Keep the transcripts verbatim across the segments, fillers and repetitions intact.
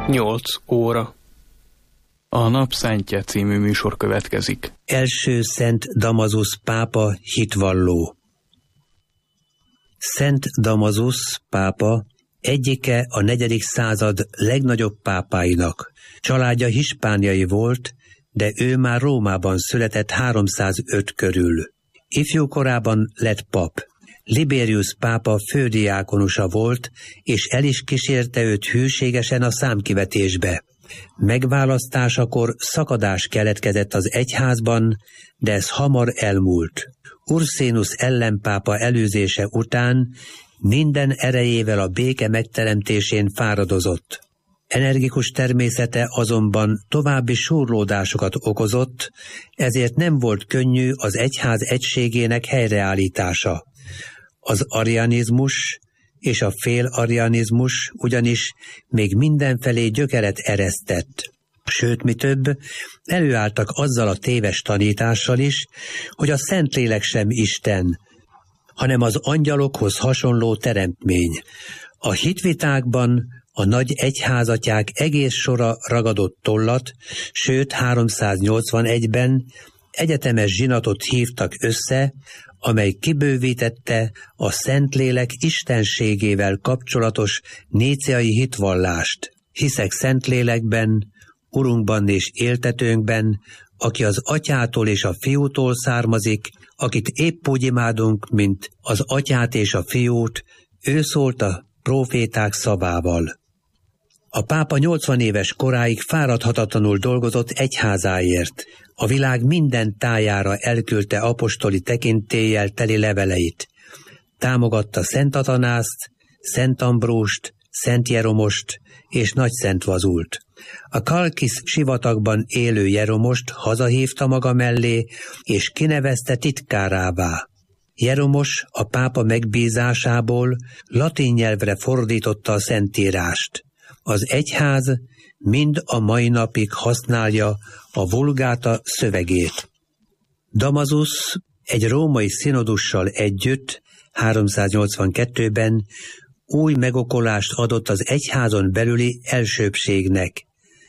nyolc óra. A Nap Szentje című műsor következik. Első Szent Damasus pápa hitvalló. Szent Damasus pápa egyike a negyedik század legnagyobb pápáinak. Családja hispániai volt, de ő már Rómában született háromszázöt körül. Ifjú korában lett pap. Liberius pápa fődiákonusa volt, és el is kísérte őt hűségesen a számkivetésbe. Megválasztásakor szakadás keletkezett az egyházban, de ez hamar elmúlt. Ursinus ellenpápa előzése után minden erejével a béke megteremtésén fáradozott. Energikus természete azonban további súrlódásokat okozott, ezért nem volt könnyű az egyház egységének helyreállítása. Az arianizmus és a fél-arianizmus ugyanis még mindenfelé gyökeret eresztett. Sőt, mi több, előálltak azzal a téves tanítással is, hogy a Szentlélek sem Isten, hanem az angyalokhoz hasonló teremtmény. A hitvitákban a nagy egyházatyák egész sora ragadott tollat, sőt háromszáznyolcvanegyben egyetemes zsinatot hívtak össze, amely kibővítette a Szentlélek istenségével kapcsolatos níceai hitvallást. Hiszek Szentlélekben, Urunkban és éltetőnkben, aki az Atyától és a Fiútól származik, akit épp úgy imádunk, mint az Atyát és a Fiút, ő szólt a próféták szavával. A pápa nyolcvan éves koráig fáradhatatlanul dolgozott egyházáért. A világ minden tájára elküldte apostoli tekintéllyel teli leveleit. Támogatta Szent Atanászt, Szent Ambróst, Szent Jeromost és Nagy Szent Vazult. A Kalkis sivatagban élő Jeromost hazahívta maga mellé, és kinevezte titkárává. Jeromos a pápa megbízásából latin nyelvre fordította a Szentírást. Az egyház mind a mai napig használja a Vulgáta szövegét. Damasus egy római szinodussal együtt háromszáznyolcvankettőben új megokolást adott az egyházon belüli elsőbbségnek.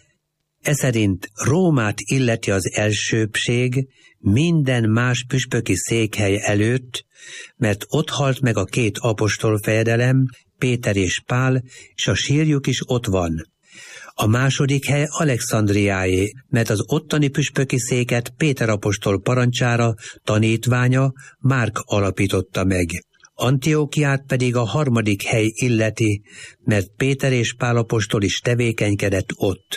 Eszerint Rómát illeti az elsőbbség minden más püspöki székhely előtt, mert ott halt meg a két apostolfejedelem, Péter és Pál, és a sírjuk is ott van. A második hely Alexandriáé, mert az ottani püspöki széket Péter apostol parancsára tanítványa Márk alapította meg. Antiókiát pedig a harmadik hely illeti, mert Péter és Pál apostol is tevékenykedett ott.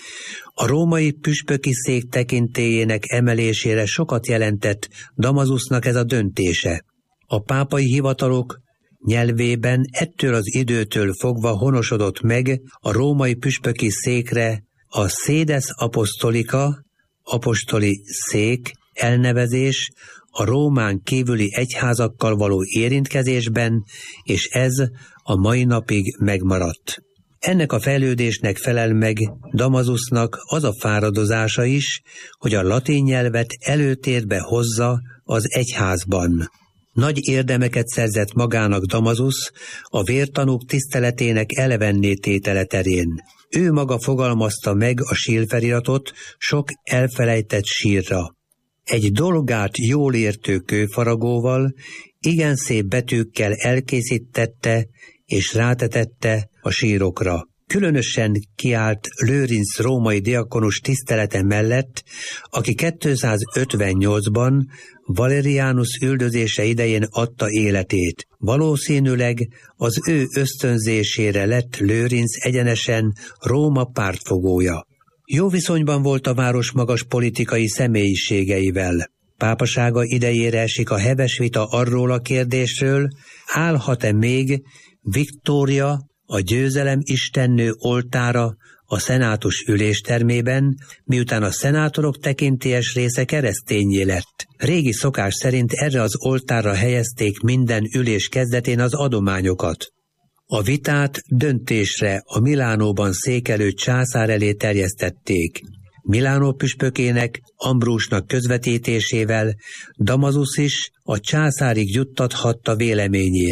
A római püspöki szék tekintélyének emelésére sokat jelentett Damasusnak ez a döntése. A pápai hivatalok nyelvében ettől az időtől fogva honosodott meg a római püspöki székre a Sedes Apostolica, apostoli szék elnevezés a Rómán kívüli egyházakkal való érintkezésben, és ez a mai napig megmaradt. Ennek a fejlődésnek felel meg Damasusnak az a fáradozása is, hogy a latin nyelvet előtérbe hozza az egyházban. Nagy érdemeket szerzett magának Damasus a vértanúk tiszteletének elevenné tétele terén. Ő maga fogalmazta meg a sírfeliratot sok elfelejtett sírra. Egy dolgát jól értő kőfaragóval, igen szép betűkkel elkészítette és rátetette a sírokra. Különösen kiállt Lőrinc római diakonus tisztelete mellett, aki kétszázötvennyolcban Valerianus üldözése idején adta életét. Valószínűleg az ő ösztönzésére lett Lőrinc egyenesen Róma pártfogója. Jó viszonyban volt a város magas politikai személyiségeivel. Pápasága idejére esik a heves vita arról a kérdésről, állhat-e még Viktória, a győzelem istennő oltára a szenátus üléstermében, miután a szenátorok tekintélyes része keresztényé lett. Régi szokás szerint erre az oltárra helyezték minden ülés kezdetén az adományokat. A vitát döntésre a Milánóban székelő császár elé terjesztették. Milánó püspökének, Ambrusnak közvetítésével Damasus is a császárig juttathatta véleményét.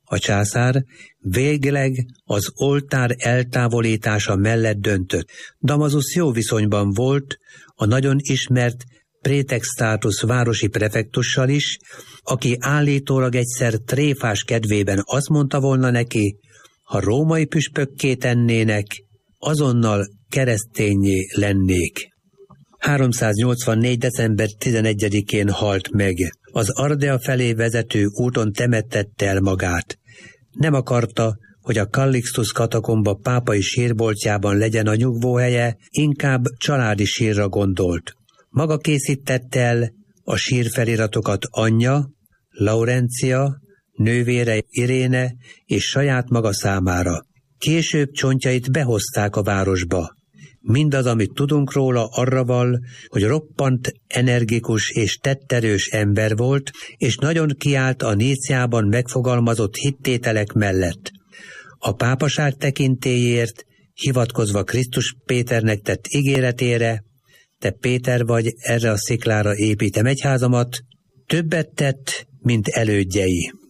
A császár végleg az oltár eltávolítása mellett döntött. Damasus jó viszonyban volt a nagyon ismert Praetextatus városi prefektussal is, aki állítólag egyszer tréfás kedvében azt mondta volna neki, ha római püspökké tennének, azonnal kereszténnyé lennék. háromszáznyolcvannégy. december tizenegyedikén halt meg. Az Ardea felé vezető úton temettette el magát. Nem akarta, hogy a Callixtus katakomba pápai sírboltjában legyen a nyugvóhelye, inkább családi sírra gondolt. Maga készítette el a sírfeliratokat anyja, Laurencia, nővére Iréne és saját maga számára. Később csontjait behozták a városba. Mindaz, amit tudunk róla, arra val, hogy roppant energikus és tetterős ember volt, és nagyon kiállt a Níciában megfogalmazott hittételek mellett. A pápaság tekintélyért, hivatkozva Krisztus Péternek tett ígéretére, te Péter vagy, erre a sziklára építem egyházamat, többet tett, mint elődjei.